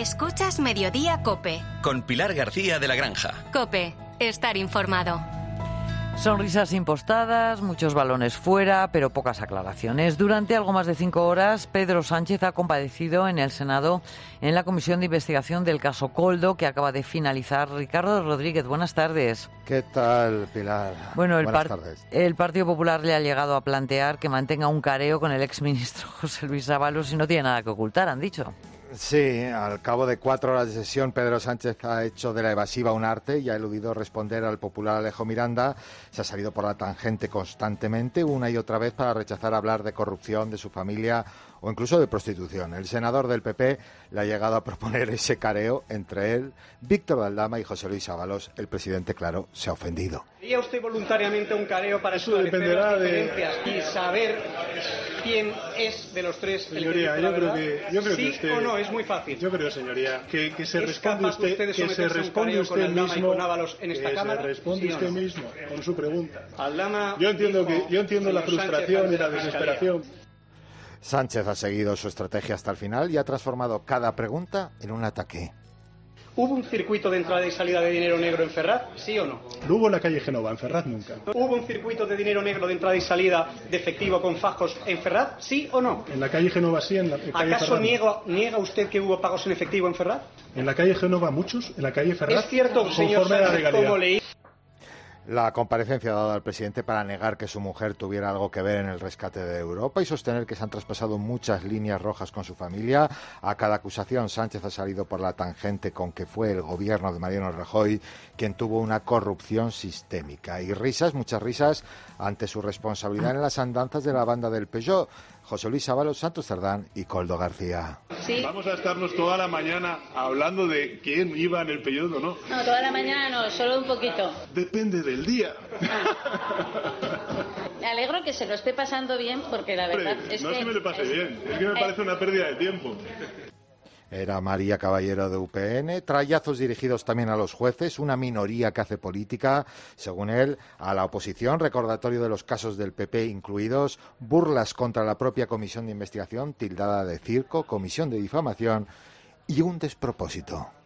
Escuchas Mediodía COPE. Con Pilar García de la Granja. COPE. Estar informado. Sonrisas impostadas, muchos balones fuera, pero pocas aclaraciones. Durante algo más de 5 horas, Pedro Sánchez ha comparecido en el Senado en la Comisión de Investigación del caso Koldo, que acaba de finalizar. Ricardo Rodríguez, buenas tardes. ¿Qué tal, Pilar? Bueno, buenas tardes. El Partido Popular le ha llegado a plantear que mantenga un careo con el exministro José Luis Ábalos y no tiene nada que ocultar, han dicho. Sí, al cabo de 4 horas de sesión, Pedro Sánchez ha hecho de la evasiva un arte y ha eludido responder al popular Alejo Miranda. Se ha salido por la tangente constantemente, una y otra vez, para rechazar hablar de corrupción, de su familia o incluso de prostitución. El senador del PP le ha llegado a proponer ese careo entre él, Víctor de Aldama y José Luis Ábalos. El presidente, claro, se ha ofendido. ¿Haría usted voluntariamente un careo para esclarecer las diferencias y saber quién es de los tres el que dice la verdad? Yo creo ¿Sí que usted, o no? Es muy fácil. Yo creo, señoría, que se ¿Es responde capaz usted, de que se responde un careo con usted Aldama mismo, y con Ábalos en esta que cámara? se responde ¿Sí o usted no? mismo con su pregunta. Aldama Yo entiendo la señor frustración Sánchez y la ante la desesperación. Sánchez ha seguido su estrategia hasta el final y ha transformado cada pregunta en un ataque. ¿Hubo un circuito de entrada y salida de dinero negro en Ferraz? ¿Sí o no? No hubo en la calle Génova, en Ferraz nunca. ¿Hubo un circuito de dinero negro de entrada y salida de efectivo con fajos en Ferraz? ¿Sí o no? En la calle Génova sí, en la calle ¿Acaso Ferraz no. niega usted que hubo pagos en efectivo en Ferraz? En la calle Génova muchos, en la calle Ferraz, ¿Es cierto, señor conforme a la Sánchez, legalidad. como leí? La comparecencia dada al presidente para negar que su mujer tuviera algo que ver en el rescate de Europa y sostener que se han traspasado muchas líneas rojas con su familia. A cada acusación, Sánchez ha salido por la tangente con que fue el gobierno de Mariano Rajoy quien tuvo una corrupción sistémica. Y risas, muchas risas, ante su responsabilidad en las andanzas de la banda del Peugeot. José Luis Ábalos, Santos Cerdán y Koldo García. Sí. Vamos a estarnos toda la mañana hablando de quién iba en el Peugeot o no. No, toda la mañana no, solo un poquito. Depende del día. Me alegro que se lo esté pasando bien, porque la verdad Hombre, es no que... es que me lo pase bien, es que me parece una pérdida de tiempo. Era María Caballero de UPN. Trallazos dirigidos también a los jueces, una minoría que hace política, según él, a la oposición, recordatorio de los casos del PP incluidos, burlas contra la propia comisión de investigación, tildada de circo, comisión de difamación y un despropósito.